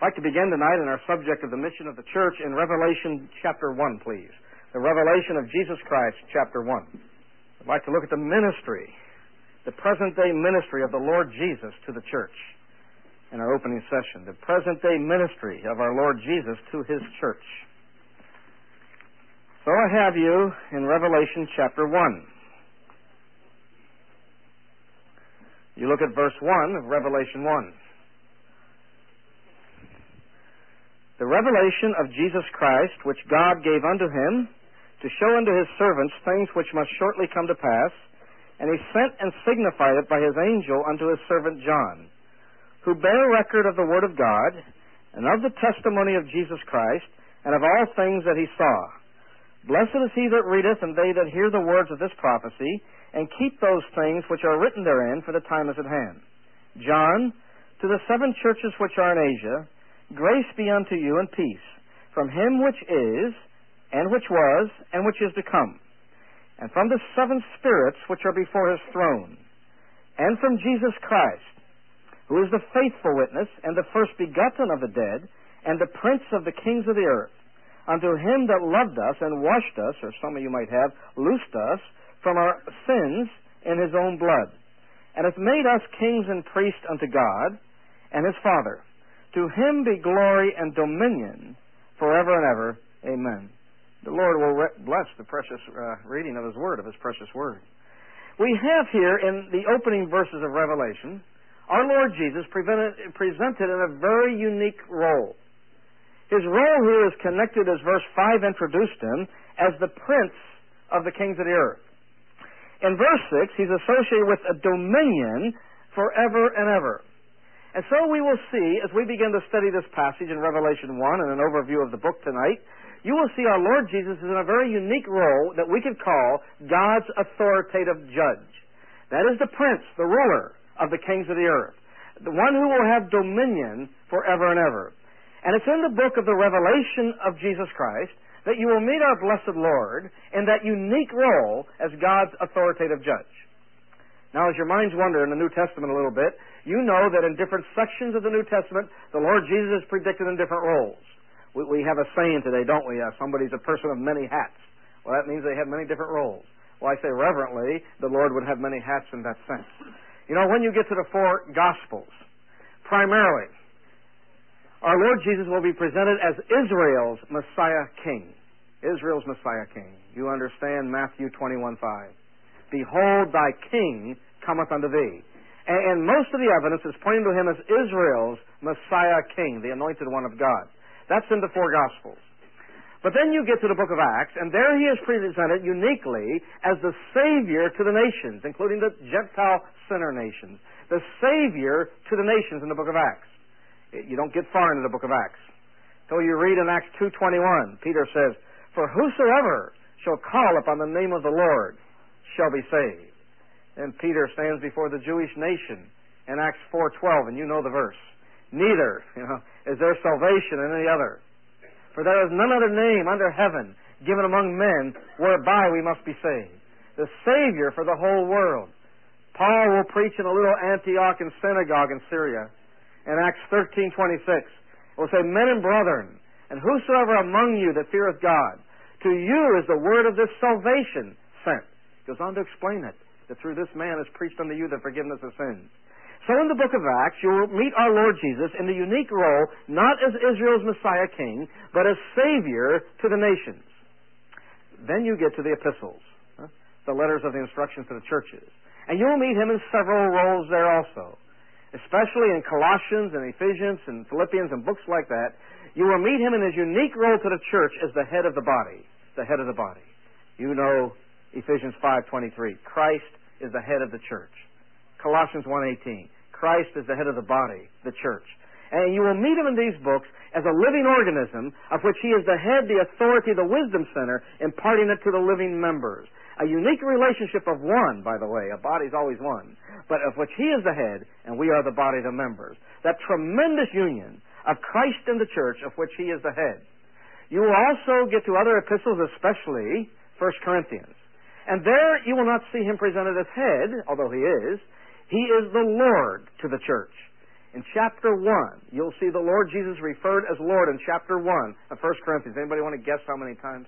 I'd like to begin tonight in our subject of the mission of the church in Revelation chapter 1, please. The revelation of Jesus Christ, chapter 1. I'd like to look at the ministry, the present-day ministry of the Lord Jesus to the church in our opening session. The present-day ministry of our Lord Jesus to His church. So I have you in Revelation chapter 1. You look at verse 1 of Revelation 1. The revelation of Jesus Christ, which God gave unto Him, to show unto His servants things which must shortly come to pass, and He sent and signified it by His angel unto His servant John, who bare record of the Word of God, and of the testimony of Jesus Christ, and of all things that He saw. Blessed is he that readeth, and they that hear the words of this prophecy, and keep those things which are written therein, for the time is at hand. John, to the 7 churches which are in Asia, grace be unto you and peace, from Him which is, and which was, and which is to come, and from the 7 spirits which are before His throne, and from Jesus Christ, who is the faithful witness, and the first begotten of the dead, and the prince of the kings of the earth, unto Him that loved us and washed us, or some of you might have, loosed us from our sins in His own blood, and hath made us kings and priests unto God and His Father. To Him be glory and dominion forever and ever. Amen. The Lord will bless the precious reading of His Word, of His precious Word. We have here in the opening verses of Revelation, our Lord Jesus presented in a very unique role. His role here is connected, as verse 5 introduced Him, as the Prince of the kings of the earth. In verse 6, He's associated with a dominion forever and ever. And so we will see, as we begin to study this passage in Revelation 1 and an overview of the book tonight, you will see our Lord Jesus is in a very unique role that we could call God's authoritative judge. That is the Prince, the ruler of the kings of the earth, the one who will have dominion forever and ever. And it's in the book of the revelation of Jesus Christ that you will meet our blessed Lord in that unique role as God's authoritative judge. Now, as your minds wander in the New Testament a little bit, you know that in different sections of the New Testament, the Lord Jesus is predicted in different roles. We have a saying today, don't we? Somebody's a person of many hats. Well, that means they have many different roles. Well, I say reverently, the Lord would have many hats in that sense. You know, when you get to the 4 Gospels, primarily, our Lord Jesus will be presented as Israel's Messiah King. Israel's Messiah King. You understand Matthew 21:5. Behold, thy King cometh unto thee. And most of the evidence is pointing to Him as Israel's Messiah King, the anointed one of God. That's in the 4 Gospels. But then you get to the book of Acts, and there He is presented uniquely as the Savior to the nations, including the Gentile sinner nations. The Savior to the nations in the book of Acts. You don't get far into the book of Acts. Till you read in Acts 2:21, Peter says, For whosoever shall call upon the name of the Lord shall be saved. And Peter stands before the Jewish nation in Acts 4:12, and you know the verse. Neither, is there salvation in any other. For there is none other name under heaven given among men whereby we must be saved. The Savior for the whole world. Paul will preach in a little Antiochian synagogue in Syria. In Acts 13:26, it will say, Men and brethren, and whosoever among you that feareth God, to you is the word of this salvation sent. Goes on to explain it, that through this man is preached unto you the forgiveness of sins. So in the book of Acts, you will meet our Lord Jesus in the unique role, not as Israel's Messiah King, but as Savior to the nations. Then you get to the epistles, the letters of the instructions to the churches. And you will meet Him in several roles there also. Especially in Colossians and Ephesians and Philippians and books like that, you will meet Him in His unique role to the church as the head of the body. The head of the body. You know Ephesians 5:23. Christ is the head of the church. Colossians 1:18. Christ is the head of the body, the church. And you will meet Him in these books as a living organism of which He is the head, the authority, the wisdom center, imparting it to the living members. A unique relationship of one, by the way. A body's always one. But of which He is the head, and we are the body, the members. That tremendous union of Christ and the church of which He is the head. You will also get to other epistles, especially 1 Corinthians. And there you will not see Him presented as head, although He is. He is the Lord to the church. In chapter 1, you'll see the Lord Jesus referred as Lord in chapter 1 of 1 Corinthians. Anybody want to guess how many times?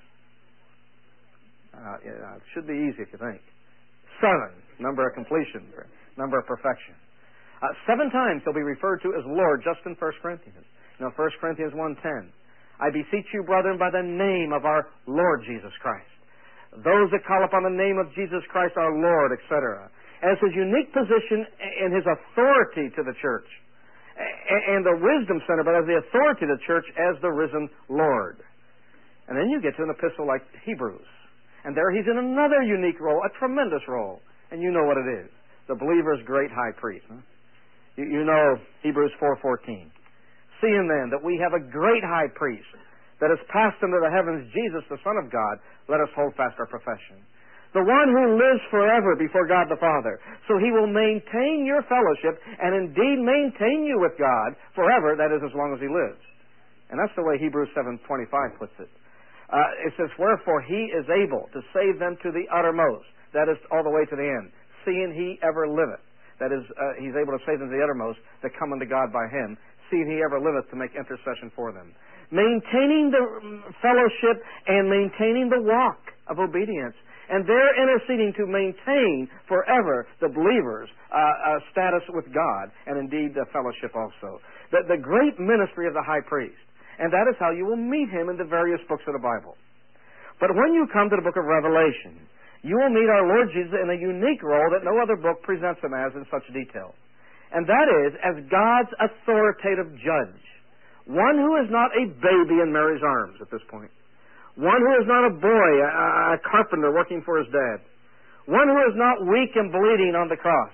It should be easy if you think. 7, number of completion, number of perfection. 7 times he'll be referred to as Lord just in 1 Corinthians. 1 Corinthians 1:10. I beseech you, brethren, by the name of our Lord Jesus Christ. Those that call upon the name of Jesus Christ our Lord, etc. As his unique position and his authority to the church. And the wisdom center, but as the authority of the church as the risen Lord. And then you get to an epistle like Hebrews. And there he's in another unique role, a tremendous role. And you know what it is. The believer's great high priest. Huh? You know Hebrews 4:14. Seeing then that we have a great high priest that has passed into the heavens, Jesus, the Son of God, let us hold fast our profession. The one who lives forever before God the Father. So he will maintain your fellowship and indeed maintain you with God forever, that is, as long as he lives. And that's the way Hebrews 7:25 puts it. It says, wherefore he is able to save them to the uttermost, that is, all the way to the end, seeing he ever liveth. That is, he's able to save them to the uttermost that come unto God by him, seeing he ever liveth to make intercession for them. Maintaining the fellowship and maintaining the walk of obedience. And they're interceding to maintain forever the believer's status with God, and indeed the fellowship also. The great ministry of the high priest. And that is how you will meet him in the various books of the Bible. But when you come to the book of Revelation, you will meet our Lord Jesus in a unique role that no other book presents him as in such detail. And that is as God's authoritative judge. One who is not a baby in Mary's arms at this point. One who is not a boy, a carpenter working for his dad. One who is not weak and bleeding on the cross.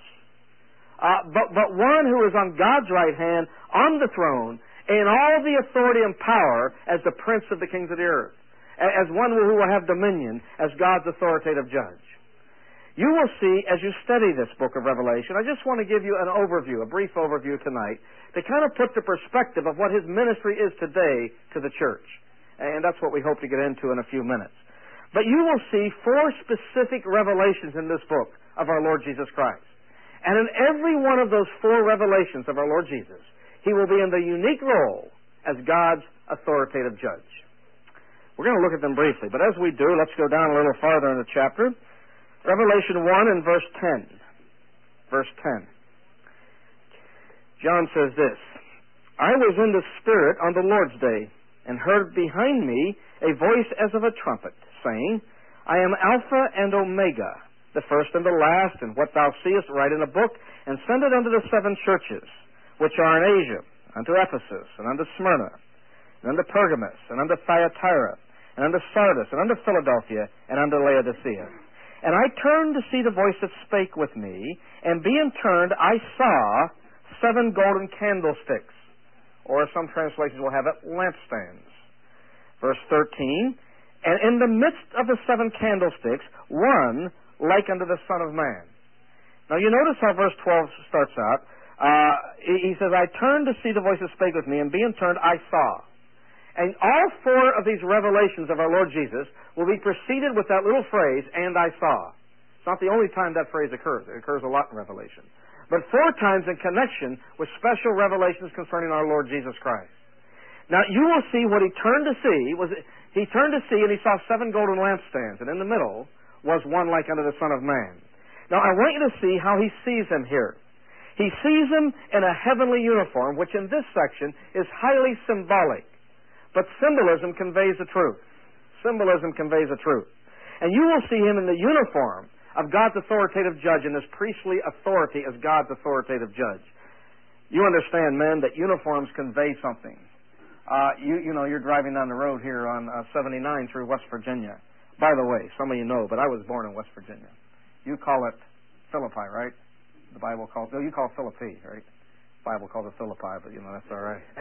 But one who is on God's right hand, on the throne, in all the authority and power as the prince of the kings of the earth. As one who will have dominion as God's authoritative judge. You will see, as you study this book of Revelation, I just want to give you an overview, a brief overview tonight, to kind of put the perspective of what his ministry is today to the church. And that's what we hope to get into in a few minutes. But you will see 4 specific revelations in this book of our Lord Jesus Christ. And in every one of those 4 revelations of our Lord Jesus, he will be in the unique role as God's authoritative judge. We're going to look at them briefly, but as we do, let's go down a little farther in the chapter. Revelation 1 and verse 10. Verse 10. John says this, I was in the Spirit on the Lord's day, and heard behind me a voice as of a trumpet, saying, I am Alpha and Omega, the first and the last, and what thou seest write in a book, and send it unto the 7 churches, which are in Asia, unto Ephesus, and unto Smyrna, and unto Pergamos, and unto Thyatira, and unto Sardis, and unto Philadelphia, and unto Laodicea. And I turned to see the voice that spake with me, and being turned, I saw 7 golden candlesticks, or some translations will have it, lampstands. Verse 13, and in the midst of the 7 candlesticks, one like unto the Son of Man. Now you notice how verse 12 starts out. He says, I turned to see the voice that spake with me, and being turned, I saw. And all 4 of these revelations of our Lord Jesus will be preceded with that little phrase, and I saw. It's not the only time that phrase occurs. It occurs a lot in Revelation. But 4 times in connection with special revelations concerning our Lord Jesus Christ. Now, you will see what he turned to see he turned to see and he saw 7 golden lampstands, and in the middle was one like unto the Son of Man. Now, I want you to see how he sees him here. He sees him in a heavenly uniform, which in this section is highly symbolic. But symbolism conveys the truth. Symbolism conveys the truth. And you will see him in the uniform of God's authoritative judge, in his priestly authority as God's authoritative judge. You understand, men, that uniforms convey something. You know, you're driving down the road here on 79 through West Virginia. By the way, some of you know, but I was born in West Virginia. You call it Philippi, right? The Bible calls, no, you call it Philippi, right? The Bible calls it Philippi, but you know, that's all right.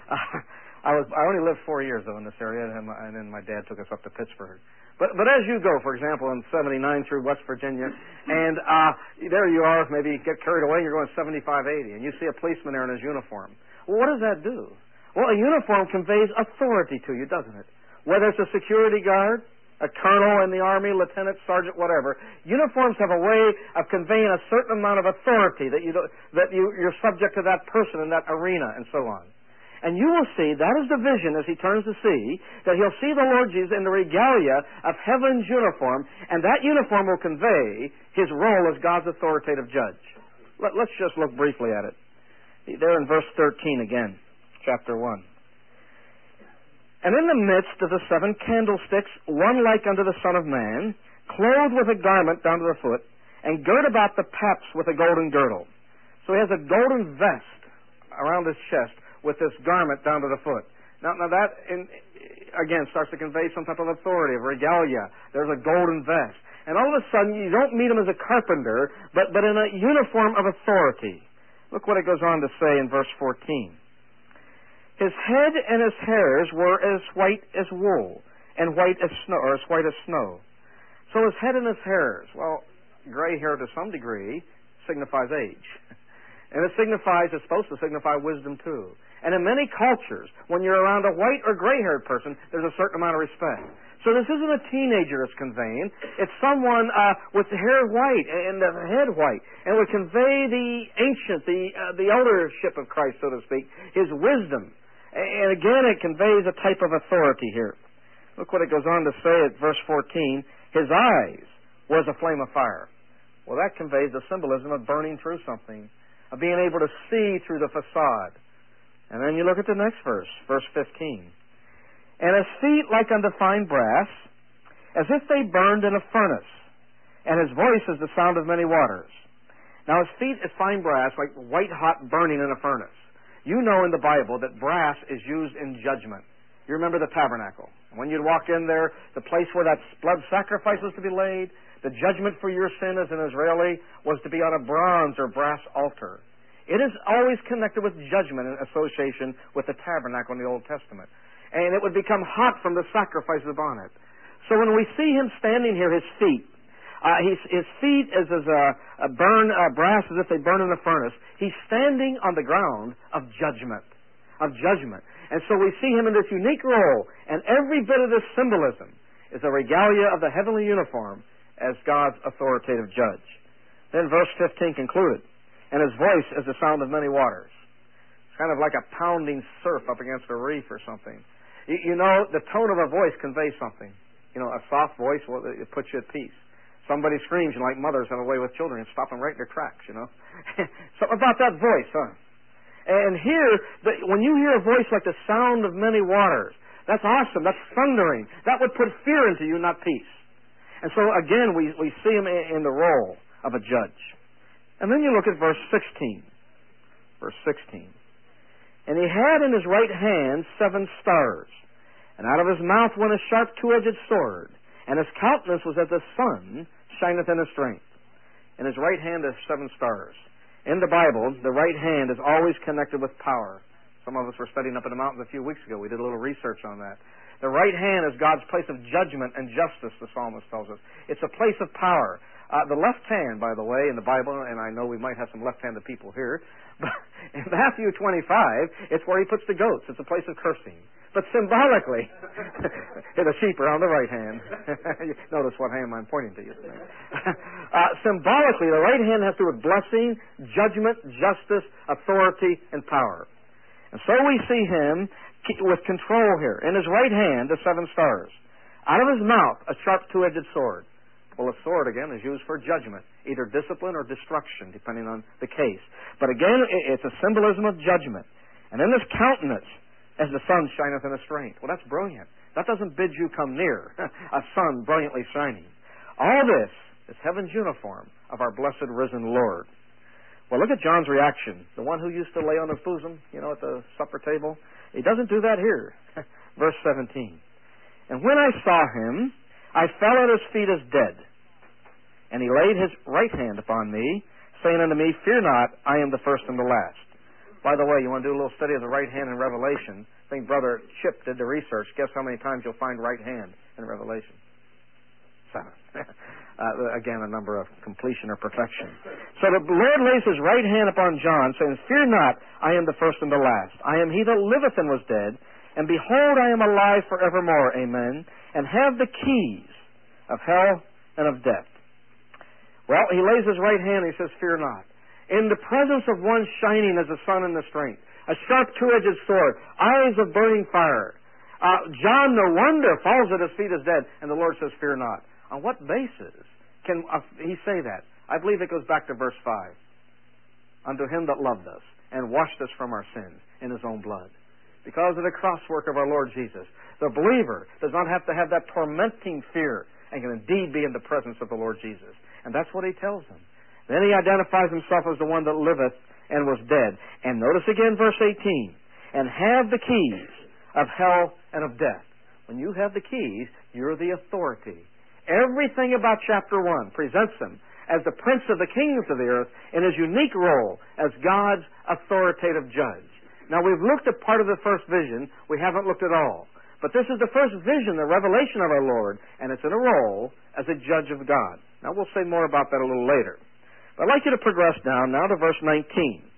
I only lived 4 years, though, in this area, and then my dad took us up to Pittsburgh. But as you go, for example, in 79 through West Virginia, and there you are, maybe you get carried away, you're going 75, 80, and you see a policeman there in his uniform. Well, what does that do? Well, a uniform conveys authority to you, doesn't it? Whether it's a security guard, a colonel in the army, lieutenant, sergeant, whatever. Uniforms have a way of conveying a certain amount of authority that you're subject to that person in that arena and so on. And you will see, that is the vision as he turns to see, that he'll see the Lord Jesus in the regalia of heaven's uniform, and that uniform will convey his role as God's authoritative judge. Let's just look briefly at it. There in verse 13 again, chapter 1. And in the midst of the 7 candlesticks, one like unto the Son of Man, clothed with a garment down to the foot, and girt about the paps with a golden girdle. So he has a golden vest around his chest with this garment down to the foot. Now that, again, starts to convey some type of authority, of regalia. There's a golden vest. And all of a sudden, you don't meet him as a carpenter, but in a uniform of authority. Look what it goes on to say in verse 14. His head and his hairs were as white as wool, and white as snow, or as white as snow. So his head and his hairs, well, gray hair to some degree signifies age. And it's supposed to signify wisdom too. And in many cultures, when you're around a white or gray-haired person, there's a certain amount of respect. So this isn't a teenager it's conveying. It's someone with the hair white and the head white. And would convey the ancient, the eldership of Christ, so to speak, his wisdom. And again, it conveys a type of authority here. Look what it goes on to say at verse 14. His eyes was a flame of fire. Well, that conveys the symbolism of burning through something, of being able to see through the facade. And then you look at the next verse, verse 15. And his feet like unto fine brass, as if they burned in a furnace, and his voice is the sound of many waters. Now his feet is fine brass, like white-hot burning in a furnace. You know in the Bible that brass is used in judgment. You remember the tabernacle. When you'd walk in there, the place where that blood sacrifice was to be laid, the judgment for your sin as an Israeli was to be on a bronze or brass altar. It is always connected with judgment in association with the tabernacle in the Old Testament. And it would become hot from the sacrifices upon it. So when we see him standing here, his feet is as a brass as if they burn in a furnace. He's standing on the ground of judgment. And so we see him in this unique role, and every bit of this symbolism is a regalia of the heavenly uniform as God's authoritative judge. Then verse 15 concluded, and his voice is the sound of many waters. It's kind of like a pounding surf up against a reef or something. You know, the tone of a voice conveys something. You know, a soft voice, well, it puts you at peace. Somebody screams, like mothers have a way with children, and stop them right in their tracks, you know. Something about that voice, huh? And here, when you hear a voice like the sound of many waters, that's awesome. That's thundering. That would put fear into you, not peace. And so, again, we see him in the role of a judge. And then you look at verse 16. Verse 16. And he had in his right hand 7 stars, and out of his mouth went a sharp 2-edged sword, and his countenance was as the sun shineth in his strength. In his right hand is 7 stars. In the Bible, the right hand is always connected with power. Some of us were studying up in the mountains a few weeks ago. We did a little research on that. The right hand is God's place of judgment and justice, the psalmist tells us. It's a place of power. The left hand, by the way, in the Bible, and I know we might have some left-handed people here, but in Matthew 25, it's where he puts the goats. It's a place of cursing. But symbolically, the sheep are on the right hand. Notice what hand I'm pointing to you. Symbolically, the right hand has to do with blessing, judgment, justice, authority, and power. And so we see him with control here. In his right hand, the 7 stars. Out of his mouth, a sharp 2-edged sword. Well, a sword, again, is used for judgment, either discipline or destruction, depending on the case. But again, it's a symbolism of judgment. And in this countenance, as the sun shineth in his strength. Well, that's brilliant. That doesn't bid you come near a sun brilliantly shining. All this is heaven's uniform of our blessed risen Lord. Well, look at John's reaction. The one who used to lay on his bosom, at the supper table. He doesn't do that here. Verse 17. And when I saw him, I fell at his feet as dead. And he laid his right hand upon me, saying unto me, Fear not, I am the first and the last. By the way, you want to do a little study of the right hand in Revelation? I think Brother Chip did the research. Guess how many times you'll find right hand in Revelation? 7. Again, a number of completion or perfection. So the Lord lays his right hand upon John, saying, Fear not, I am the first and the last. I am he that liveth and was dead, And behold, I am alive forevermore, amen, and have the keys of hell and of death. Well, he lays his right hand and he says, fear not. In the presence of one shining as the sun in the strength, a sharp two-edged sword, eyes of burning fire. John, no wonder, falls at his feet as dead, and the Lord says, fear not. On what basis can he say that? I believe it goes back to verse 5. Unto him that loved us and washed us from our sins in his own blood. Because of the cross work of our Lord Jesus, the believer does not have to have that tormenting fear and can indeed be in the presence of the Lord Jesus. And that's what he tells them. Then he identifies himself as the one that liveth and was dead. And notice again verse 18. And have the keys of hell and of death. When you have the keys, you're the authority. Everything about chapter 1 presents him as the prince of the kingdoms of the earth in his unique role as God's authoritative judge. Now, we've looked at part of the first vision. We haven't looked at all. But this is the first vision, the revelation of our Lord, and it's in a role as a judge of God. Now, we'll say more about that a little later. But I'd like you to progress now to verse 19.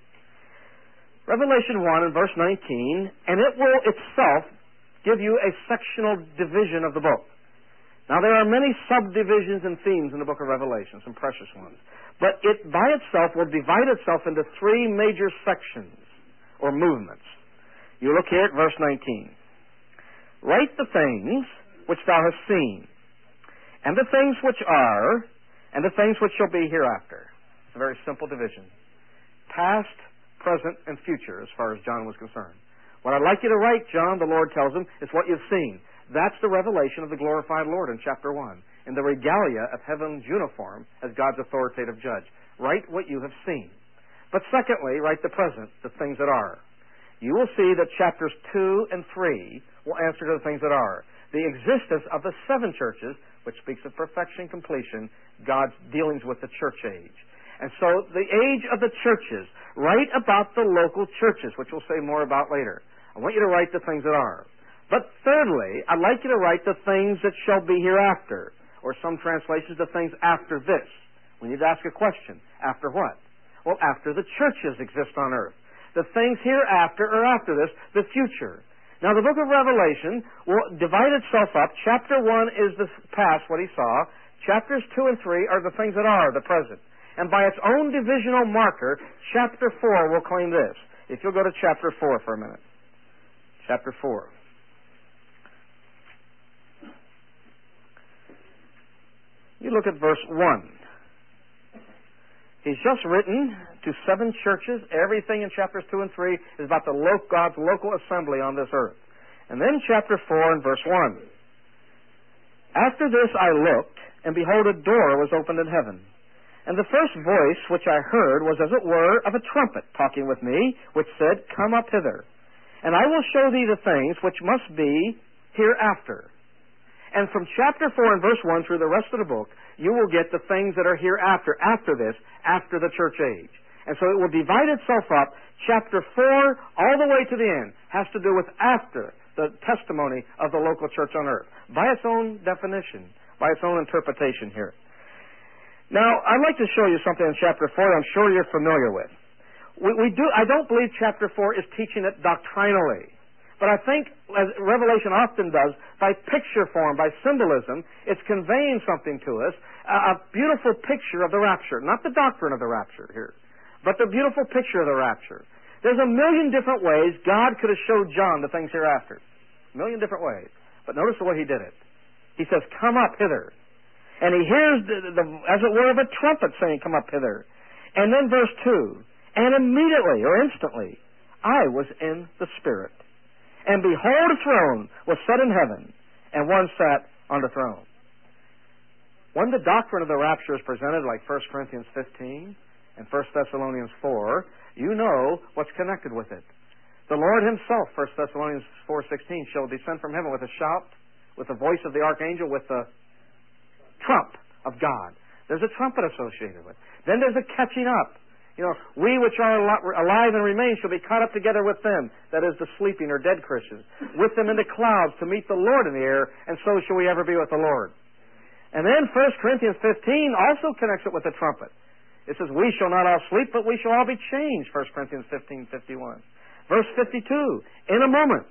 Revelation 1 and verse 19, and it will itself give you a sectional division of the book. Now, there are many subdivisions and themes in the book of Revelation, some precious ones. But it by itself will divide itself into three major sections or movements. You look here at verse 19. Write the things which thou hast seen, and the things which are, and the things which shall be hereafter. It's a very simple division. Past, present, and future, as far as John was concerned. What I'd like you to write, John, the Lord tells him, is what you've seen. That's the revelation of the glorified Lord in chapter 1, in the regalia of heaven's uniform as God's authoritative judge. Write what you have seen. But secondly, write the present, the things that are. You will see that chapters 2 and 3 will answer to the things that are. The existence of the seven churches, which speaks of perfection, completion, God's dealings with the church age. And so the age of the churches, write about the local churches, which we'll say more about later. I want you to write the things that are. But thirdly, I'd like you to write the things that shall be hereafter, or some translations, the things after this. We need to ask a question. After what? Well, after the churches exist on earth. The things hereafter or after this, the future. Now, the book of Revelation will divide itself up. Chapter 1 is the past, what he saw. Chapters 2 and 3 are the things that are, the present. And by its own divisional marker, chapter 4 will claim this. If you'll go to chapter 4 for a minute. Chapter 4. You look at verse 1. He's just written to seven churches. Everything in chapters 2 and 3 is about God's local assembly on this earth. And then chapter 4 and verse 1. After this I looked, and behold, a door was opened in heaven. And the first voice which I heard was as it were of a trumpet talking with me, which said, Come up hither, and I will show thee the things which must be hereafter. And from chapter 4 and verse 1 through the rest of the book, you will get the things that are hereafter, after this, after the church age. And so it will divide itself up. Chapter 4, all the way to the end, has to do with after the testimony of the local church on earth, by its own definition, by its own interpretation here. Now, I'd like to show you something in chapter 4 I'm sure you're familiar with. I don't believe chapter 4 is teaching it doctrinally. But I think, as Revelation often does, by picture form, by symbolism, it's conveying something to us, a beautiful picture of the rapture. Not the doctrine of the rapture here, but the beautiful picture of the rapture. There's a million different ways God could have showed John the things hereafter. A million different ways. But notice the way he did it. He says, Come up hither. And he hears, as it were, of a trumpet saying, Come up hither. And then verse 2, And immediately, or instantly, I was in the Spirit. And behold, a throne was set in heaven, and one sat on the throne. When the doctrine of the rapture is presented, like 1 Corinthians 15 and 1 Thessalonians 4, you know what's connected with it. The Lord himself, 1 Thessalonians 4:16, shall descend from heaven with a shout, with the voice of the archangel, with the trump of God. There's a trumpet associated with it. Then there's a catching up. You know, we which are alive and remain shall be caught up together with them, that is, the sleeping or dead Christians, with them in the clouds to meet the Lord in the air, and so shall we ever be with the Lord. And then 1 Corinthians 15 also connects it with the trumpet. It says, We shall not all sleep, but we shall all be changed, 1 Corinthians 15:51. Verse 52, In a moment,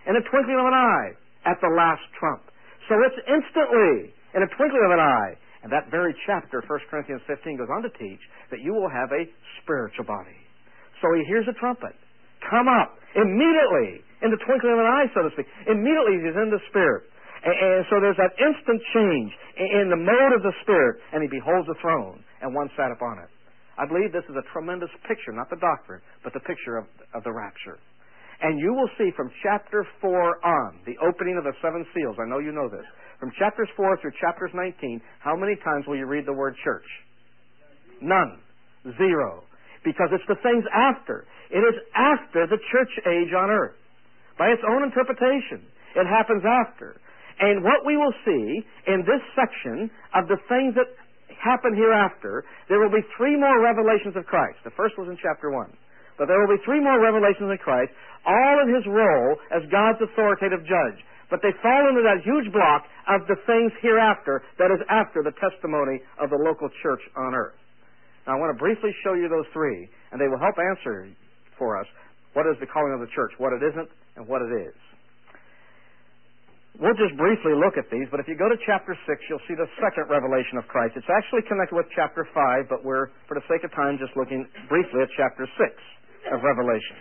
in a twinkling of an eye, at the last trump. So it's instantly, in a twinkling of an eye. And that very chapter, 1 Corinthians 15, goes on to teach that you will have a spiritual body. So he hears a trumpet. Come up. Immediately, in the twinkling of an eye, so to speak. Immediately he's in the Spirit. And so there's that instant change in the mode of the Spirit, and he beholds the throne, and one sat upon it. I believe this is a tremendous picture, not the doctrine, but the picture of the rapture. And you will see from chapter 4 on, the opening of the seven seals, I know you know this, from chapters 4 through chapters 19, how many times will you read the word church? None. Zero. Because it's the things after. It is after the church age on earth. By its own interpretation, it happens after. And what we will see in this section of the things that happen hereafter, there will be 3 more revelations of Christ. The first was in chapter 1. But there will be 3 more revelations of Christ, all in his role as God's authoritative judge. But they fall into that huge block of the things hereafter that is after the testimony of the local church on earth. Now I want to briefly show you those 3, and they will help answer for us what is the calling of the church, what it isn't, and what it is. We'll just briefly look at these, but if you go to chapter 6, you'll see the second revelation of Christ. It's actually connected with chapter 5, but we're, for the sake of time, just looking briefly at chapter 6 of Revelation.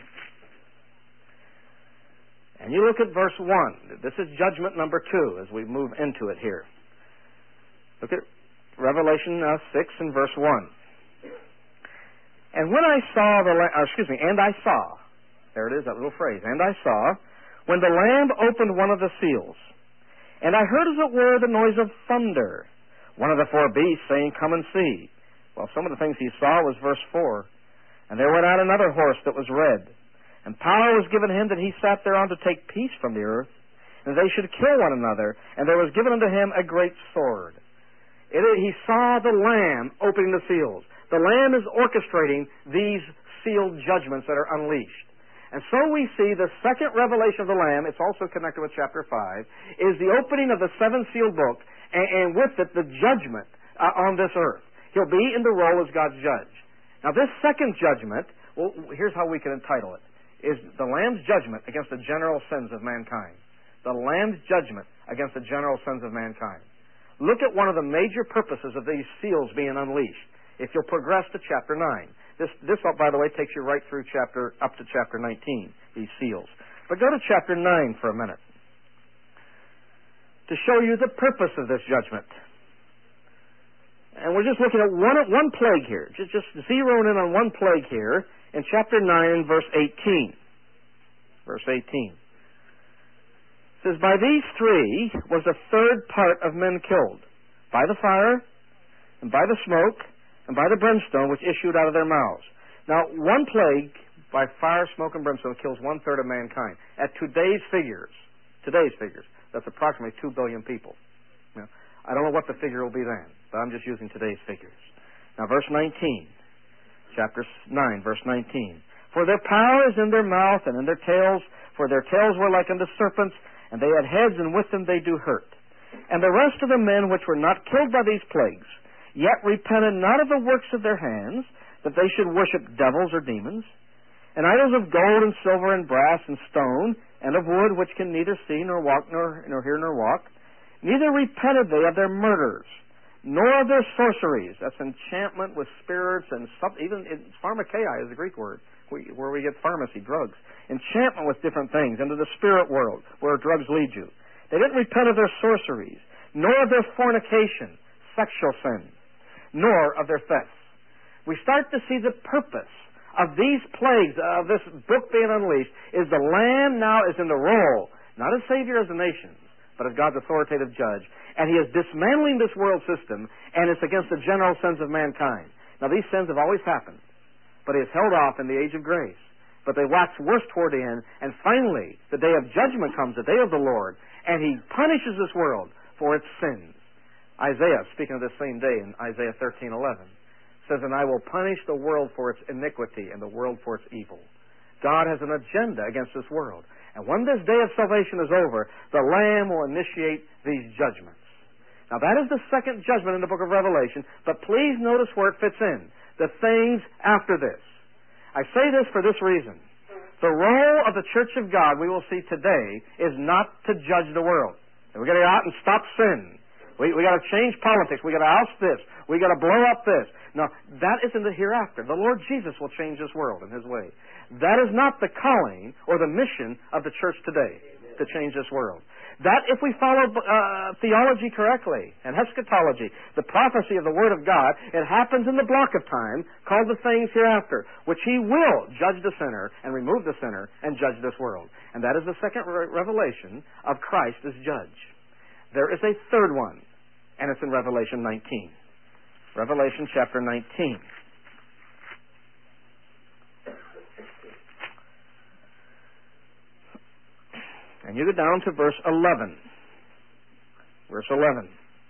And you look at verse 1. This is judgment number 2 as we move into it here. Look at Revelation 6 and verse 1. And when I saw and I saw, there it is, that little phrase, and I saw, when the Lamb opened one of the seals, and I heard as it were the noise of thunder, one of the 4 beasts saying, Come and see. Well, some of the things he saw was verse 4. And there went out another horse that was red, and power was given him that he sat thereon to take peace from the earth, and they should kill one another, and there was given unto him a great sword. He saw the Lamb opening the seals. The Lamb is orchestrating these sealed judgments that are unleashed. And so we see the second revelation of the Lamb, it's also connected with chapter 5, is the opening of the 7-sealed book, and with it the judgment on this earth. He'll be in the role as God's judge. Now this second judgment, well, here's how we can entitle it, is the Lamb's judgment against the general sins of mankind. The Lamb's judgment against the general sins of mankind. Look at one of the major purposes of these seals being unleashed. If you'll progress to chapter 9. This, by the way, takes you right through up to chapter 19, these seals. But go to chapter 9 for a minute to show you the purpose of this judgment. And we're just looking at one plague here. Just zeroing in on one plague here in chapter 9, verse 18. Verse 18. It says, By these 3 was a third part of men killed, by the fire, and by the smoke, and by the brimstone which issued out of their mouths. Now, one plague by fire, smoke, and brimstone kills 1/3 of mankind. At today's figures, that's approximately 2 billion people. Now, I don't know what the figure will be then, but I'm just using today's figures. Now, verse 19, chapter 9, verse 19. For their power is in their mouth and in their tails, for their tails were like unto serpents, and they had heads, and with them they do hurt. And the rest of the men which were not killed by these plagues, yet repented not of the works of their hands, that they should worship devils or demons, and idols of gold and silver and brass and stone, and of wood, which can neither see nor walk, nor hear nor walk. Neither repented they of their murders, nor of their sorceries. That's enchantment with spirits, and even pharmakeia is the Greek word, where we get pharmacy, drugs. Enchantment with different things, into the spirit world, where drugs lead you. They didn't repent of their sorceries, nor of their fornication, sexual sin, nor of their thefts. We start to see the purpose of these plagues, of this book being unleashed, is the Lamb now is in the role, not as Savior of the nations, but as God's authoritative judge. And He is dismantling this world system, and it's against the general sins of mankind. Now, these sins have always happened, but He has held off in the age of grace. But they wax worse toward the end, and finally, the day of judgment comes, the day of the Lord, and He punishes this world for its sins. Isaiah, speaking of this same day in Isaiah 13:11, says, And I will punish the world for its iniquity and the world for its evil. God has an agenda against this world. And when this day of salvation is over, the Lamb will initiate these judgments. Now that is the second judgment in the book of Revelation, but please notice where it fits in. The things after this. I say this for this reason. The role of the Church of God, we will see today, is not to judge the world. We've got to get out and stop sin. We got to change politics. We got to oust this. We got to blow up this. No, that is in the hereafter. The Lord Jesus will change this world in His way. That is not the calling or the mission of the church today, to change this world. That, if we follow theology correctly and eschatology, the prophecy of the Word of God, it happens in the block of time called the things hereafter, which He will judge the sinner and remove the sinner and judge this world. And that is the second revelation of Christ as judge. There is a third one, and it's in Revelation 19. Revelation chapter 19. And you go down to verse 11. Verse 11.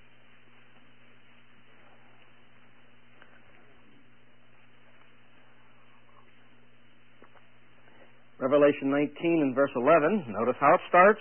Revelation 19 and verse 11. Notice how it starts.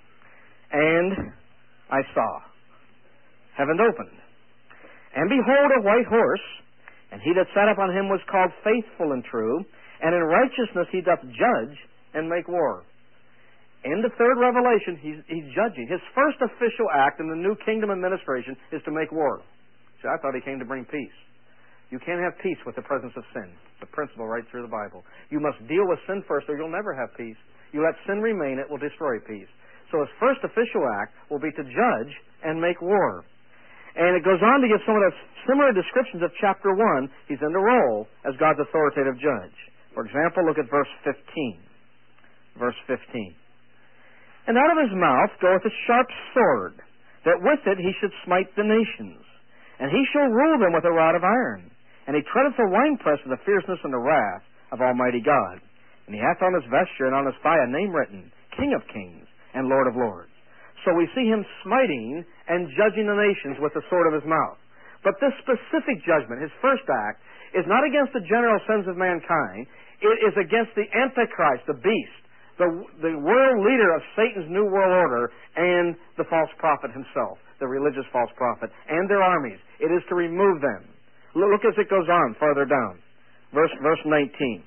And I saw heaven opened, and behold, a white horse, and he that sat upon him was called Faithful and True, and in righteousness he doth judge and make war. In the third revelation, he's judging. His first official act in the new kingdom administration is to make war. See, I thought he came to bring peace. You can't have peace with the presence of sin. It's a principle right through the Bible. You must deal with sin first, or you'll never have peace. You let sin remain, it will destroy peace. So his first official act will be to judge and make war. And it goes on to give some of the similar descriptions of chapter 1. He's in the role as God's authoritative judge. For example, look at verse 15. Verse 15. And out of his mouth goeth a sharp sword, that with it he should smite the nations. And he shall rule them with a rod of iron. And he treadeth the winepress of the fierceness and the wrath of Almighty God. And he hath on his vesture and on his thigh a name written, King of Kings and Lord of Lords. So we see him smiting and judging the nations with the sword of his mouth. But this specific judgment, his first act, is not against the general sins of mankind. It is against the Antichrist, the beast, the world leader of Satan's new world order, and the false prophet himself, the religious false prophet, and their armies. It is to remove them. Look as it goes on farther down. Verse 19.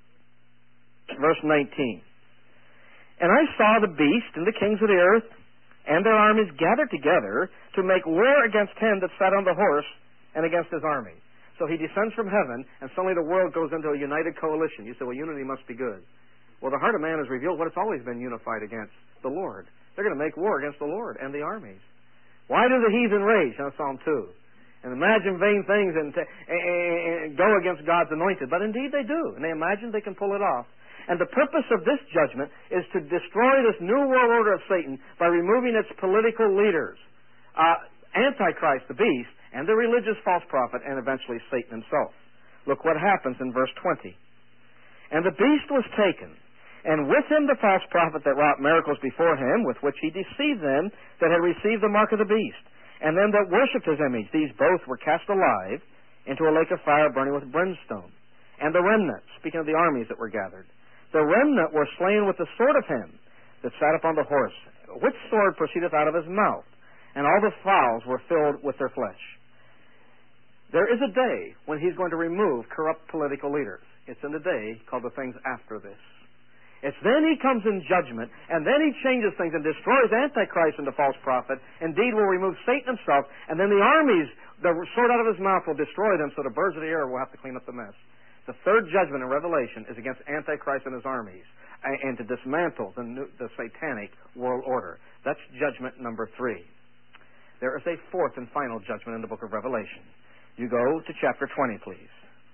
Verse 19. And I saw the beast and the kings of the earth and their armies gathered together to make war against him that sat on the horse and against his army. So he descends from heaven, and suddenly the world goes into a united coalition. You say, well, unity must be good. Well, the heart of man has revealed what it's always been unified against, the Lord. They're going to make war against the Lord and the armies. Why do the heathen rage? That's Psalm 2. And imagine vain things and go against God's anointed. But indeed they do. And they imagine they can pull it off. And the purpose of this judgment is to destroy this new world order of Satan by removing its political leaders, Antichrist, the beast, and the religious false prophet, and eventually Satan himself. Look what happens in verse 20. And the beast was taken, and with him the false prophet that wrought miracles before him, with which he deceived them that had received the mark of the beast, and them that worshipped his image. These both were cast alive into a lake of fire burning with brimstone. And the remnant, speaking of the armies that were gathered, the remnant were slain with the sword of him that sat upon the horse, which sword proceedeth out of his mouth, and all the fowls were filled with their flesh. There is a day when he's going to remove corrupt political leaders. It's in the day called the things after this. It's then he comes in judgment, and then he changes things and destroys Antichrist and the false prophet. Indeed, will remove Satan himself, and then the armies, the sword out of his mouth will destroy them, so the birds of the air will have to clean up the mess. The third judgment in Revelation is against Antichrist and his armies, and to dismantle the satanic world order. That's judgment number 3. There is a fourth and final judgment in the book of Revelation. You go to chapter 20, please.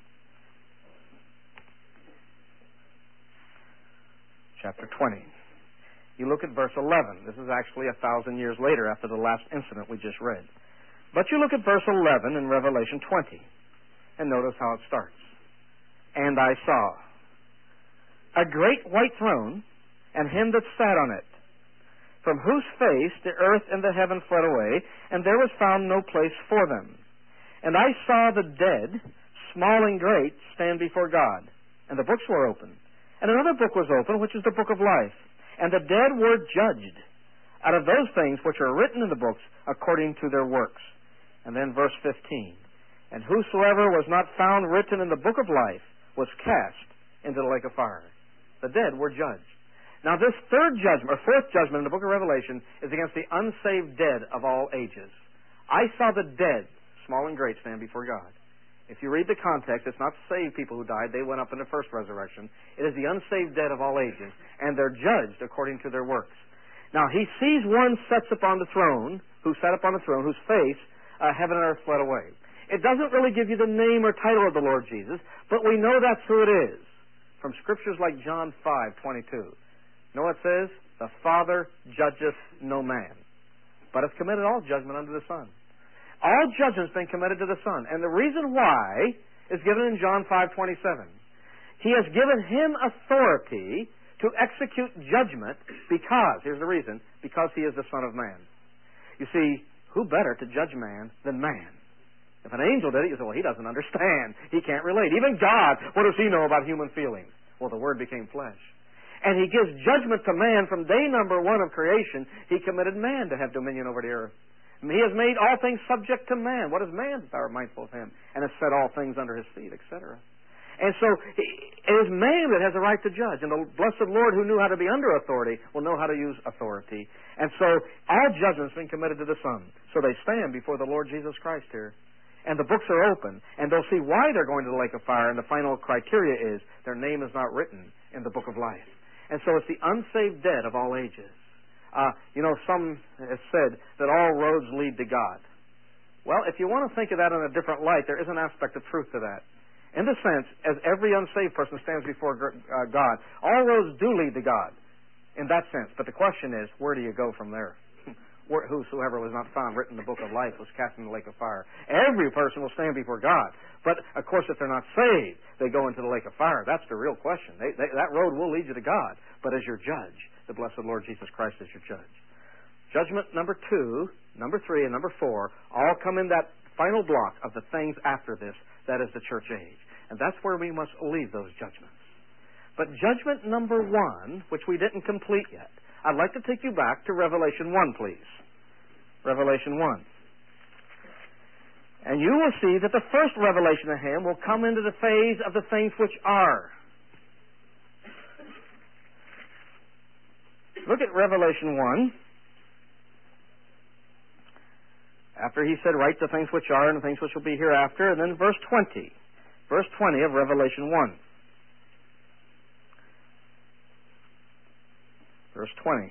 Chapter 20. You look at verse 11. This is actually 1,000 years later after the last incident we just read. But you look at verse 11 in Revelation 20, and notice how it starts. And I saw a great white throne, and him that sat on it, from whose face the earth and the heaven fled away, and there was found no place for them. And I saw the dead, small and great, stand before God, and the books were opened. And another book was opened, which is the book of life. And the dead were judged out of those things which are written in the books according to their works. And then verse 15. And whosoever was not found written in the book of life was cast into the lake of fire. The dead were judged. Now this third judgment, or fourth judgment in the book of Revelation, is against the unsaved dead of all ages. I saw the dead, small and great, stand before God. If you read the context, it's not saved people who died. They went up in the first resurrection. It is the unsaved dead of all ages, and they're judged according to their works. Now he sees one sits upon the throne, who sat upon the throne, whose face heaven and earth fled away. It doesn't really give you the name or title of the Lord Jesus, but we know that's who it is from scriptures like John 5:22. Know what it says? The Father judgeth no man, but hath committed all judgment unto the Son. All judgment's been committed to the Son. And the reason why is given in John 5:27. He has given him authority to execute judgment because, here's the reason, because he is the Son of Man. You see, who better to judge man than man? If an angel did it, you say, well, he doesn't understand. He can't relate. Even God, what does he know about human feelings? Well, the Word became flesh. And he gives judgment to man from day number one of creation. He committed man to have dominion over the earth. He has made all things subject to man. What is man that thou art mindful of him? And has set all things under his feet, etc. And so it is man that has a right to judge. And the blessed Lord, who knew how to be under authority, will know how to use authority. And so all judgment's been committed to the Son. So they stand before the Lord Jesus Christ here. And the books are open, and they'll see why they're going to the lake of fire, and the final criteria is their name is not written in the book of life. And so it's the unsaved dead of all ages. Some have said that all roads lead to God. Well, if you want to think of that in a different light, there is an aspect of truth to that. In the sense, as every unsaved person stands before God, all roads do lead to God, in that sense. But the question is, where do you go from there? Whosoever was not found written in the book of life was cast in the lake of fire. Every person will stand before God. But, of course, if they're not saved, they go into the lake of fire. That's the real question. That road will lead you to God. But as your judge, the blessed Lord Jesus Christ is your judge. Judgment number 2, number 3, and number 4 all come in that final block of the things after this. That is the church age. And that's where we must leave those judgments. But judgment number 1, which we didn't complete yet, I'd like to take you back to Revelation 1, please. Revelation 1. And you will see that the first revelation of him will come into the phase of the things which are. Look at Revelation 1. After he said, write the things which are and the things which will be hereafter. And then verse 20. Verse 20 of Revelation 1. Verse 20.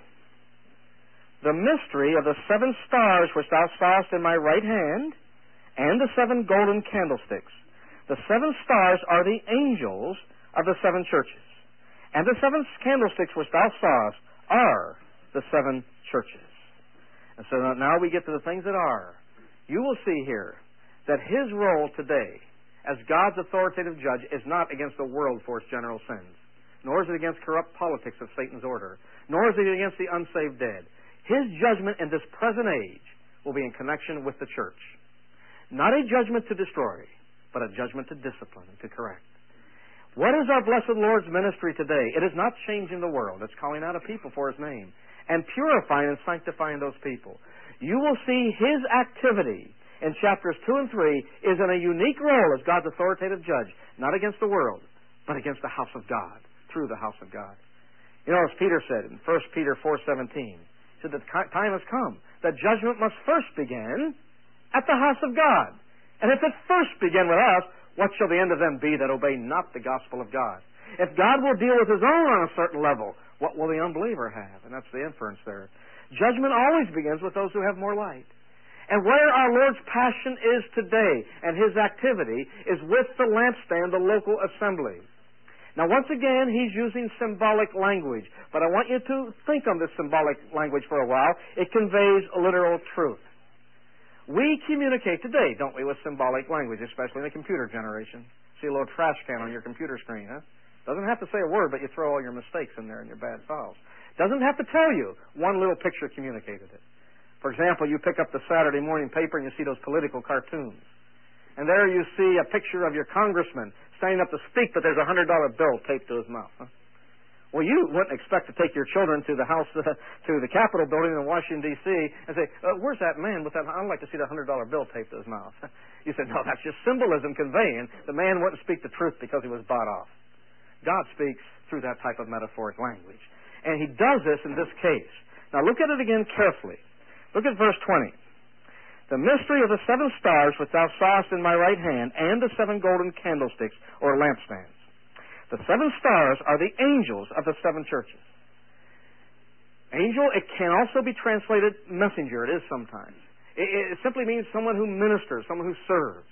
The mystery of the 7 stars which thou sawest in my right hand, and the 7 golden candlesticks. The 7 stars are the angels of the 7 churches. And the 7 candlesticks which thou sawest are the 7 churches. And so now we get to the things that are. You will see here that his role today as God's authoritative judge is not against the world for its general sins, nor is it against corrupt politics of Satan's order, nor is it against the unsaved dead. His judgment in this present age will be in connection with the church. Not a judgment to destroy, but a judgment to discipline and to correct. What is our blessed Lord's ministry today? It is not changing the world. It's calling out a people for his name and purifying and sanctifying those people. You will see his activity in chapters 2 and 3 is in a unique role as God's authoritative judge, not against the world, but against the house of God, through the house of God. You know, as Peter said in 1 Peter 4:17, he said the time has come that judgment must first begin at the house of God. And if it first begin with us, what shall the end of them be that obey not the gospel of God? If God will deal with his own on a certain level, what will the unbeliever have? And that's the inference there. Judgment always begins with those who have more light. And where our Lord's passion is today and his activity is with the lampstand, the local assembly. Now, once again, he's using symbolic language, but I want you to think on this symbolic language for a while. It conveys literal truth. We communicate today, don't we, with symbolic language, especially in the computer generation. See a little trash can on your computer screen, huh? Doesn't have to say a word, but you throw all your mistakes in there and your bad files. Doesn't have to tell you. One little picture communicated it. For example, you pick up the Saturday morning paper and you see those political cartoons. And there you see a picture of your congressman standing up to speak, but there's a $100 bill taped to his mouth. Huh? Well, you wouldn't expect to take your children to the house, to the Capitol building in Washington, D.C. and say, where's that man with that? I'd like to see that $100 bill taped to his mouth. You said, no, that's just symbolism conveying the man wouldn't speak the truth because he was bought off. God speaks through that type of metaphoric language. And he does this in this case. Now look at it again carefully. Look at verse 20. The mystery of the 7 stars which thou sawest in my right hand, and the 7 golden candlesticks, or lampstands. The 7 stars are the angels of the 7 churches. Angel, it can also be translated messenger. It is sometimes. It simply means someone who ministers, someone who serves.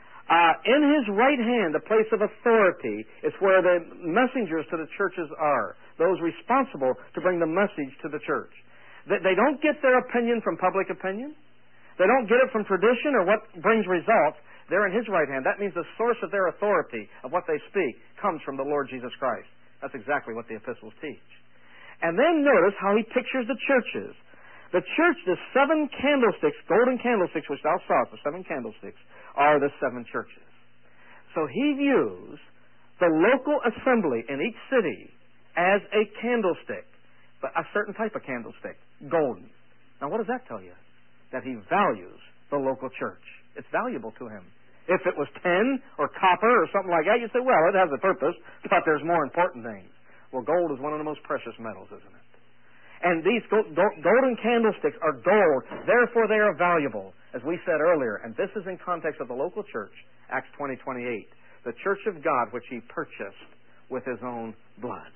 In his right hand, the place of authority, is where the messengers to the churches are, those responsible to bring the message to the church. They don't get their opinion from public opinion. They don't get it from tradition or what brings results. They're in his right hand. That means the source of their authority, of what they speak, comes from the Lord Jesus Christ. That's exactly what the epistles teach. And then notice how he pictures the churches. The church, the 7 candlesticks, golden candlesticks, which thou sawest, the 7 candlesticks, are the 7 churches. So he views the local assembly in each city as a candlestick, but a certain type of candlestick, golden. Now what does that tell you? That he values the local church. It's valuable to him. If it was tin or copper or something like that, you'd say, well, it has a purpose, but there's more important things. Well, gold is one of the most precious metals, isn't it? And these golden candlesticks are gold, therefore they are valuable, as we said earlier. And this is in context of the local church, Acts 20:28, the church of God which he purchased with his own blood.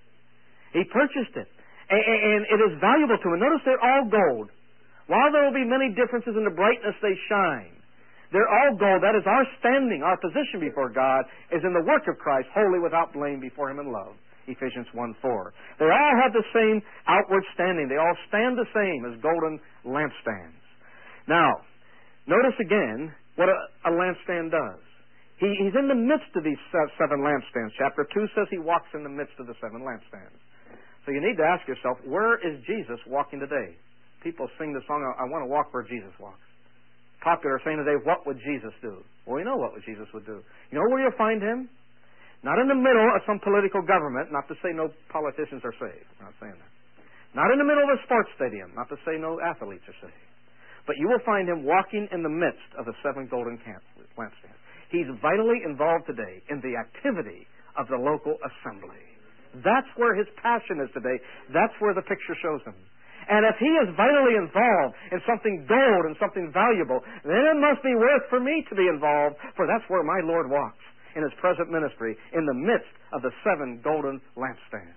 He purchased it, and it is valuable to him. Notice they're all gold. While there will be many differences in the brightness they shine, they're all gold. That is our standing, our position before God is in the work of Christ, holy without blame before him in love. Ephesians 1:4. They all have the same outward standing. They all stand the same as golden lampstands. Now, notice again what a lampstand does. He's in the midst of these 7 lampstands. Chapter 2 says he walks in the midst of the 7 lampstands. So you need to ask yourself, where is Jesus walking today? People sing the song, I want to walk where Jesus walks. Popular saying today, what would Jesus do? Well, we know what Jesus would do. You know where you'll find him? Not in the middle of some political government, not to say no politicians are saved. I'm not saying that. Not in the middle of a sports stadium, not to say no athletes are saved. But you will find him walking in the midst of the 7 golden lampstands. He's vitally involved today in the activity of the local assembly. That's where his passion is today. That's where the picture shows him. And if he is vitally involved in something gold and something valuable, then it must be worth for me to be involved, for that's where my Lord walks in his present ministry, in the midst of the 7 golden lampstands.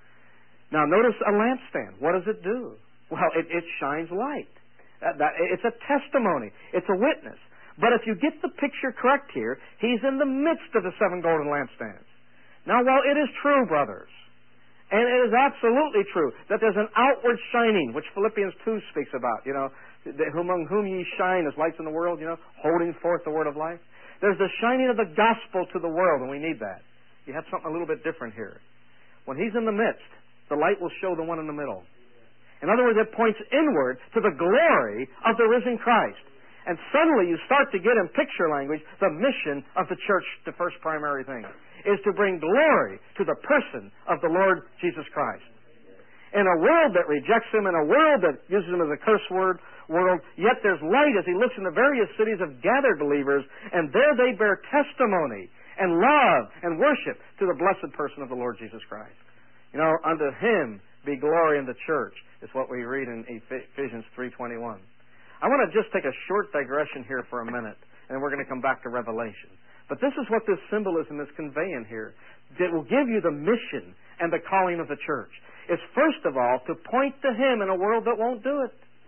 Now notice a lampstand. What does it do? Well, it shines light. It's a testimony. It's a witness. But if you get the picture correct here, he's in the midst of the 7 golden lampstands. Now, while it is true, brothers, and it is absolutely true, that there's an outward shining, which Philippians 2 speaks about, among whom ye shine as lights in the world, holding forth the word of life. There's the shining of the gospel to the world, and we need that. You have something a little bit different here. When he's in the midst, the light will show the one in the middle. In other words, it points inward to the glory of the risen Christ. And suddenly you start to get in picture language the mission of the church, the first primary thing, is to bring glory to the person of the Lord Jesus Christ. In a world that rejects him, in a world that uses him as a curse word, yet there's light as he looks in the various cities of gathered believers, and there they bear testimony and love and worship to the blessed person of the Lord Jesus Christ. Unto him be glory in the church, is what we read in Ephesians 3:21. I want to just take a short digression here for a minute, and then we're going to come back to Revelation. But this is what this symbolism is conveying here. That will give you the mission and the calling of the church. Is first of all to point to him in a world that won't do it.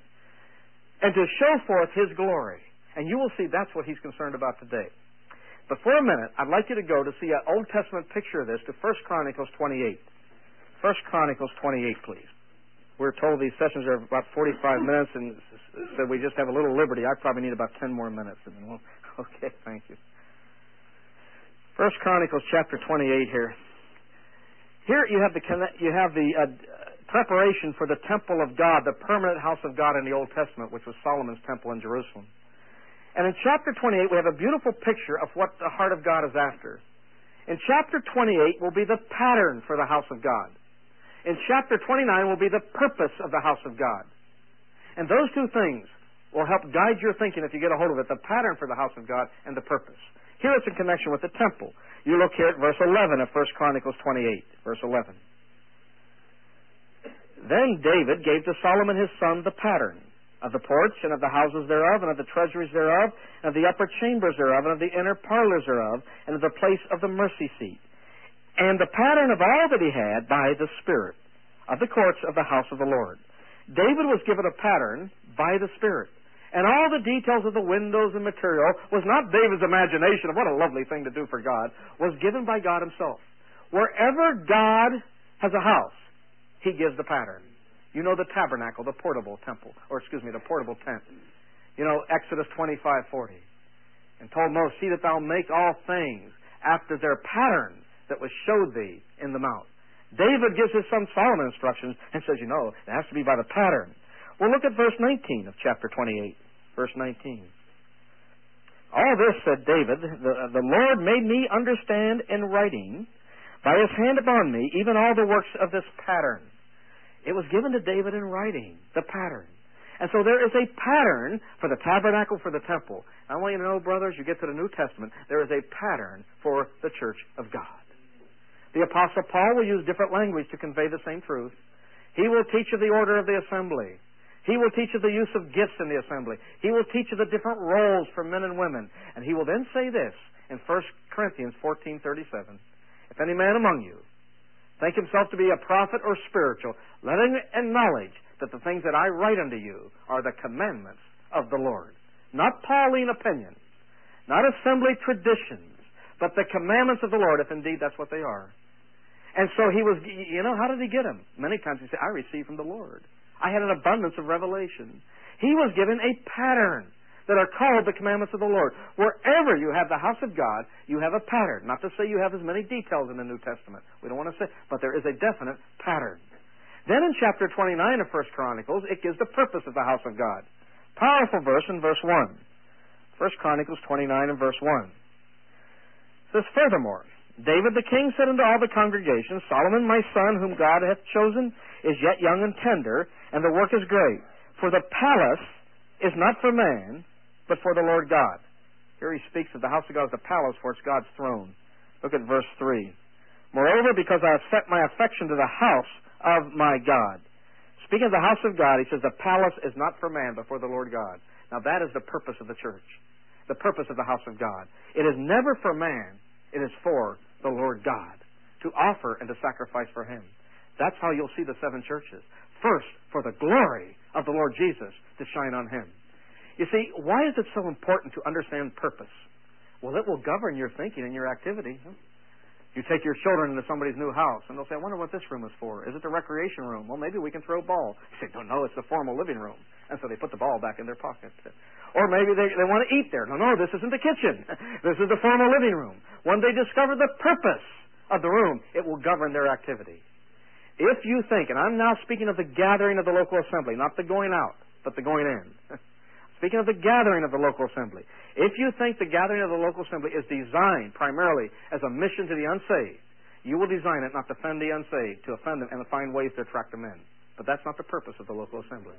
And to show forth his glory. And you will see that's what he's concerned about today. But for a minute, I'd like you to go to see an Old Testament picture of this to 1 Chronicles 28. 1 Chronicles 28, please. We're told these sessions are about 45 minutes, and so we just have a little liberty. I probably need about 10 more minutes. Okay, thank you. 1 Chronicles chapter 28 here. Here you have the preparation for the temple of God, the permanent house of God in the Old Testament, which was Solomon's temple in Jerusalem. And in chapter 28, we have a beautiful picture of what the heart of God is after. In chapter 28 will be the pattern for the house of God. In chapter 29 will be the purpose of the house of God. And those two things will help guide your thinking if you get a hold of it, the pattern for the house of God and the purpose. Here it's in connection with the temple. You look here at verse 11 of 1 Chronicles 28, verse 11. Then David gave to Solomon his son the pattern of the porch, and of the houses thereof, and of the treasuries thereof, and of the upper chambers thereof, and of the inner parlors thereof, and of the place of the mercy seat, and the pattern of all that he had by the Spirit of the courts of the house of the Lord. David was given a pattern by the Spirit. And all the details of the windows and material was not David's imagination of what a lovely thing to do for God, was given by God himself. Wherever God has a house, he gives the pattern. You know the tabernacle, the portable temple, the portable tent. You know, Exodus 25:40. And told Moses, see that thou make all things after their pattern that was showed thee in the mount. David gives his son Solomon instructions and says, it has to be by the pattern. Well, look at verse 19 of chapter 28. Verse 19. All this, said David, the Lord made me understand in writing by his hand upon me, even all the works of this pattern. It was given to David in writing, the pattern. And so there is a pattern for the tabernacle, for the temple. I want you to know, brothers, you get to the New Testament, there is a pattern for the church of God. The Apostle Paul will use different language to convey the same truth. He will teach of the order of the assembly. He will teach of the use of gifts in the assembly. He will teach of the different roles for men and women. And he will then say this in 1 Corinthians 14:37. If any man among you think himself to be a prophet or spiritual, let him acknowledge that the things that I write unto you are the commandments of the Lord. Not Pauline opinion, not assembly traditions, but the commandments of the Lord, if indeed that's what they are. And so he was, how did he get them? Many times he said, I received from the Lord. I had an abundance of revelation. He was given a pattern that are called the commandments of the Lord. Wherever you have the house of God, you have a pattern. Not to say you have as many details in the New Testament. We don't want to say, but there is a definite pattern. Then in chapter 29 of 1 Chronicles, it gives the purpose of the house of God. Powerful verse in verse 1. 1 Chronicles 29 and verse 1. It says, furthermore, David the king said unto all the congregation, Solomon my son, whom God hath chosen, is yet young and tender, and the work is great. For the palace is not for man, but for the Lord God. Here he speaks of the house of God as a palace, for it's God's throne. Look at verse 3. Moreover, because I have set my affection to the house of my God. Speaking of the house of God, he says the palace is not for man, but for the Lord God. Now that is the purpose of the church, the purpose of the house of God. It is never for man. It is for the Lord God, to offer and to sacrifice for him. That's how you'll see the seven churches. First, for the glory of the Lord Jesus to shine on him. You see, why is it so important to understand purpose? Well, it will govern your thinking and your activity. You take your children into somebody's new house, and they'll say, I wonder what this room is for. Is it the recreation room? Well, maybe we can throw a ball. You say, no, it's the formal living room. And so they put the ball back in their pocket. Or maybe they want to eat there. No, this isn't the kitchen. This is the formal living room. When they discover the purpose of the room, it will govern their activity. If you think, and I'm now speaking of the gathering of the local assembly, not the going out, but the going in. Speaking of the gathering of the local assembly, if you think the gathering of the local assembly is designed primarily as a mission to the unsaved, you will design it not to offend the unsaved, to offend them and to find ways to attract them in. But that's not the purpose of the local assembly.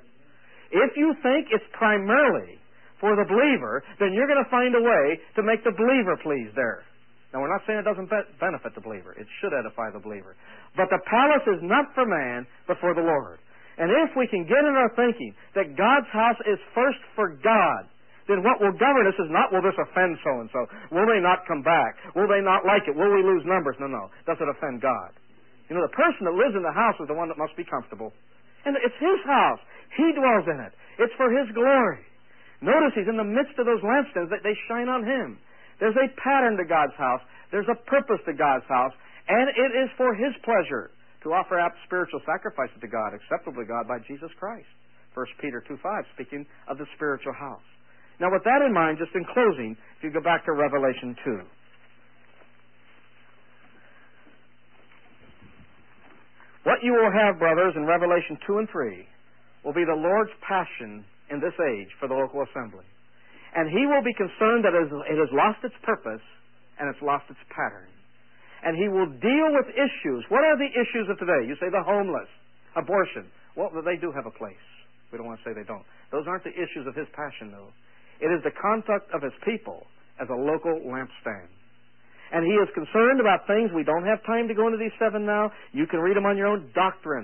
If you think it's primarily for the believer, then you're going to find a way to make the believer please there. Now, we're not saying it doesn't benefit the believer. It should edify the believer. But the palace is not for man, but for the Lord. And if we can get in our thinking that God's house is first for God, then what will govern us is not, will this offend so-and-so? Will they not come back? Will they not like it? Will we lose numbers? No. Does it offend God? You know, the person that lives in the house is the one that must be comfortable. And it's his house. He dwells in it. It's for his glory. Notice he's in the midst of those lampstands that they shine on him. There's a pattern to God's house. There's a purpose to God's house. And it is for his pleasure to offer up spiritual sacrifices to God, acceptable to God by Jesus Christ. 1 Peter 2:5, speaking of the spiritual house. Now, with that in mind, just in closing, if you go back to Revelation 2. What you will have, brothers, in Revelation 2 and 3 will be the Lord's passion in this age for the local assembly. And he will be concerned that it has lost its purpose and it's lost its pattern. And he will deal with issues. What are the issues of today? You say the homeless, abortion. Well, they do have a place. We don't want to say they don't. Those aren't the issues of his passion, though. It is the conduct of his people as a local lampstand. And he is concerned about things. We don't have time to go into these 7 now. You can read them on your own. Doctrine,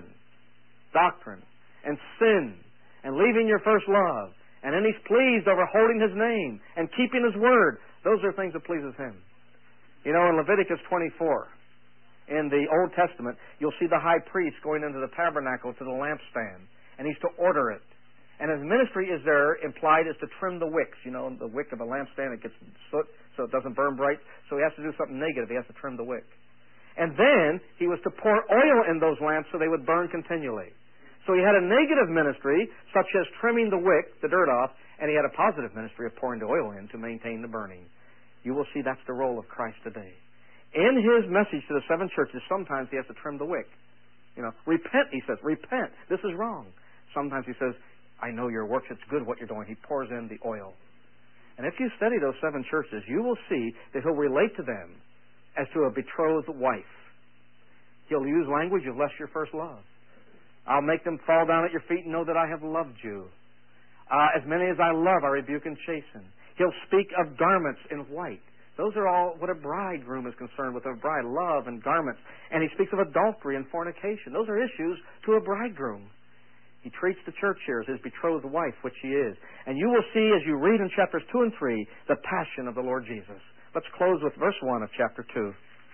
and sin, and leaving your first love. And then he's pleased over holding his name and keeping his word. Those are things that pleases him. You know, in Leviticus 24, in the Old Testament, you'll see the high priest going into the tabernacle to the lampstand, and he's to order it. And his ministry is there implied is to trim the wicks. You know, the wick of a lampstand, it gets soot, so it doesn't burn bright. So he has to do something negative. He has to trim the wick. And then he was to pour oil in those lamps so they would burn continually. So he had a negative ministry, such as trimming the wick, the dirt off, and he had a positive ministry of pouring the oil in to maintain the burning. You will see that's the role of Christ today. In his message to the 7 churches, sometimes he has to trim the wick. You know, repent, he says, repent. This is wrong. Sometimes he says, I know your works, it's good what you're doing. He pours in the oil. And if you study those 7 churches, you will see that he'll relate to them as to a betrothed wife. He'll use language of lest your first love. I'll make them fall down at your feet and know that I have loved you. As many as I love, I rebuke and chasten. He'll speak of garments in white. Those are all what a bridegroom is concerned with, a bride, love and garments. And he speaks of adultery and fornication. Those are issues to a bridegroom. He treats the church here as his betrothed wife, which she is. And you will see, as you read in chapters 2 and 3, the passion of the Lord Jesus. Let's close with verse 1 of chapter 2.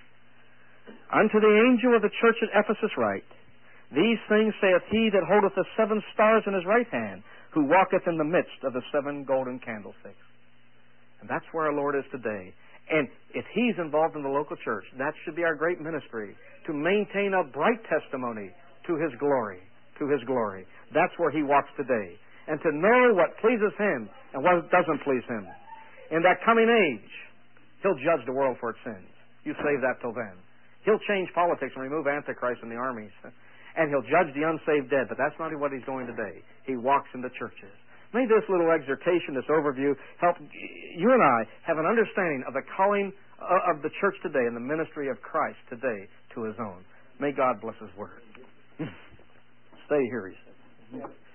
Unto the angel of the church at Ephesus write, These things saith he that holdeth the 7 stars in his right hand, who walketh in the midst of the 7 golden candlesticks. And that's where our Lord is today. And if he's involved in the local church, that should be our great ministry, to maintain a bright testimony to his glory. To his glory. That's where he walks today. And to know what pleases him and what doesn't please him. In that coming age, he'll judge the world for its sins. You save that till then. He'll change politics and remove Antichrist in the armies. And he'll judge the unsaved dead. But that's not what he's doing today. He walks in the churches. May this little exhortation, this overview, help you and I have an understanding of the calling of the church today and the ministry of Christ today to his own. May God bless his word. Stay here, he said.